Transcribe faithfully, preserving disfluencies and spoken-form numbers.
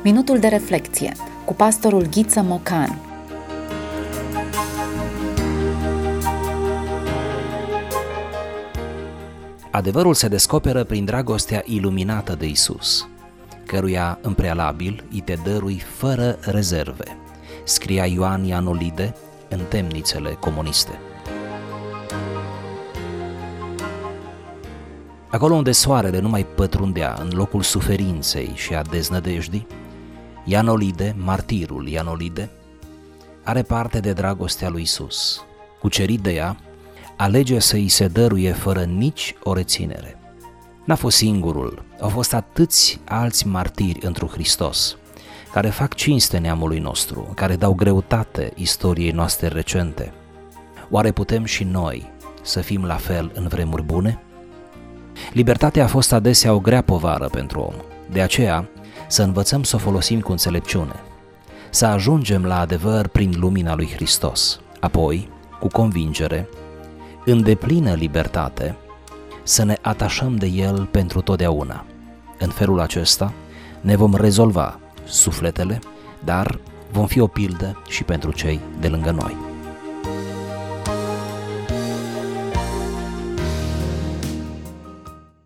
Minutul de reflecție cu pastorul Ghiță Mocan. Adevărul se descoperă prin dragostea iluminată de Isus, căruia în prealabil îi te dărui fără rezerve, scria Ioan Ianolide în temnițele comuniste. Acolo unde soarele nu mai pătrundea în locul suferinței și a deznădejdii, Ianolide, martirul Ianolide, are parte de dragostea lui Isus. Cucerit de ea, alege să îi se dăruie fără nici o reținere. N-a fost singurul, au fost atâți alți martiri întru Hristos, care fac cinste neamului nostru, care dau greutate istoriei noastre recente. Oare putem și noi să fim la fel în vremuri bune? Libertatea a fost adesea o grea povară pentru om, de aceea să învățăm să o folosim cu înțelepciune, să ajungem la adevăr prin lumina lui Hristos, apoi, cu convingere, în deplină libertate, să ne atașăm de El pentru totdeauna. În felul acesta ne vom rezolva sufletele, dar vom fi o pildă și pentru cei de lângă noi.